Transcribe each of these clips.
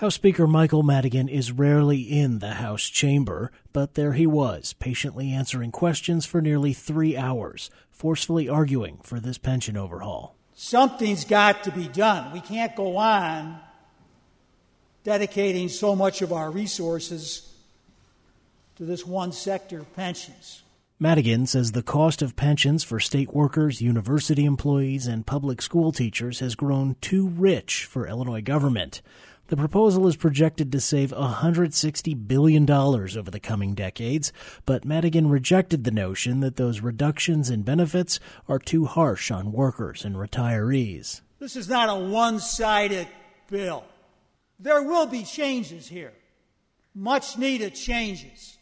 House Speaker Michael Madigan is rarely in the House chamber, but there he was, patiently answering questions for nearly 3 hours, forcefully arguing for this pension overhaul. Something's got to be done. We can't go on dedicating so much of our resources to this one sector of pensions. Madigan says the cost of pensions for state workers, university employees, and public school teachers has grown too rich for Illinois government. The proposal is projected to save $160 billion over the coming decades, but Madigan rejected the notion that those reductions in benefits are too harsh on workers and retirees. This is not a one-sided bill. There will be changes here, much-needed changes.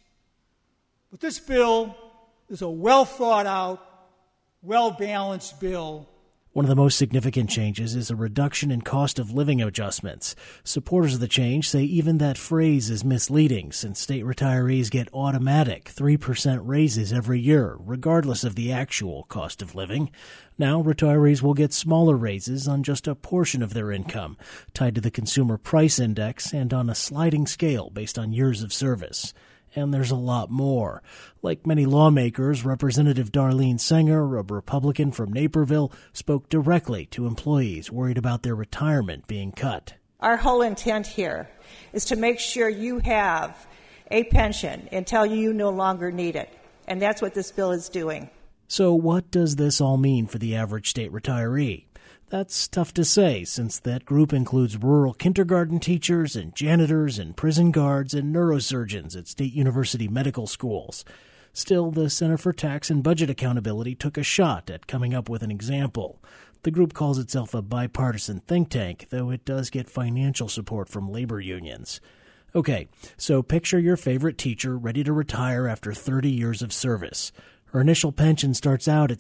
But this bill is a well-thought-out, well-balanced bill. One of the most significant changes is a reduction in cost of living adjustments. Supporters of the change say even that phrase is misleading, since state retirees get automatic 3% raises every year, regardless of the actual cost of living. Now, retirees will get smaller raises on just a portion of their income, tied to the Consumer Price Index and on a sliding scale based on years of service. And there's a lot more. Like many lawmakers, Representative Darlene Sanger, a Republican from Naperville, spoke directly to employees worried about their retirement being cut. Our whole intent here is to make sure you have a pension until you no longer need it. And that's what this bill is doing. So what does this all mean for the average state retiree? That's tough to say, since that group includes rural kindergarten teachers and janitors and prison guards and neurosurgeons at state university medical schools. Still, the Center for Tax and Budget Accountability took a shot at coming up with an example. The group calls itself a bipartisan think tank, though it does get financial support from labor unions. Okay, so picture your favorite teacher ready to retire after 30 years of service. Her initial pension starts out at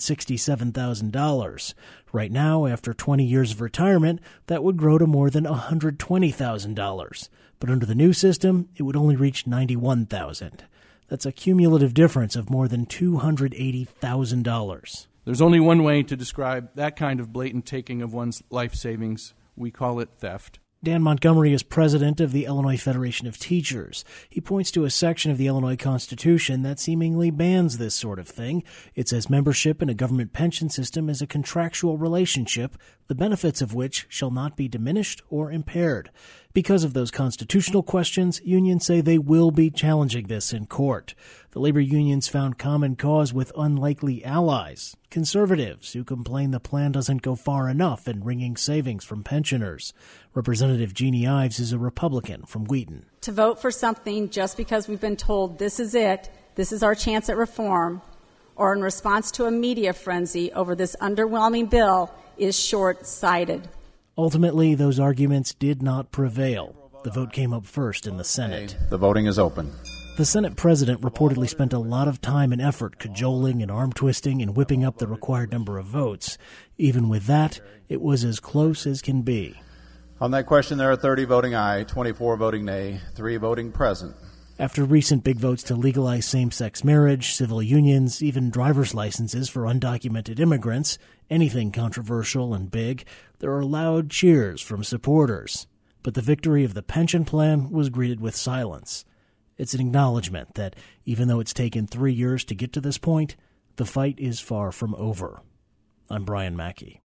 $67,000. Right now, after 20 years of retirement, that would grow to more than $120,000. But under the new system, it would only reach $91,000. That's a cumulative difference of more than $280,000. There's only one way to describe that kind of blatant taking of one's life savings. We call it theft. Dan Montgomery is president of the Illinois Federation of Teachers. He points to a section of the Illinois Constitution that seemingly bans this sort of thing. It says membership in a government pension system is a contractual relationship, the benefits of which shall not be diminished or impaired. Because of those constitutional questions, unions say they will be challenging this in court. The labor unions found common cause with unlikely allies, conservatives who complain the plan doesn't go far enough in wringing savings from pensioners. Representative Jeannie Ives is a Republican from Wheaton. To vote for something just because we've been told this is it, this is our chance at reform, or in response to a media frenzy over this underwhelming bill is short-sighted. Ultimately, those arguments did not prevail. The vote came up first in the Senate. The voting is open. The Senate president reportedly spent a lot of time and effort cajoling and arm-twisting and whipping up the required number of votes. Even with that, it was as close as can be. On that question, there are 30 voting aye, 24 voting nay, 3 voting present. After recent big votes to legalize same-sex marriage, civil unions, even driver's licenses for undocumented immigrants, anything controversial and big, there are loud cheers from supporters. But the victory of the pension plan was greeted with silence. It's an acknowledgement that even though it's taken 3 years to get to this point, the fight is far from over. I'm Brian Mackey.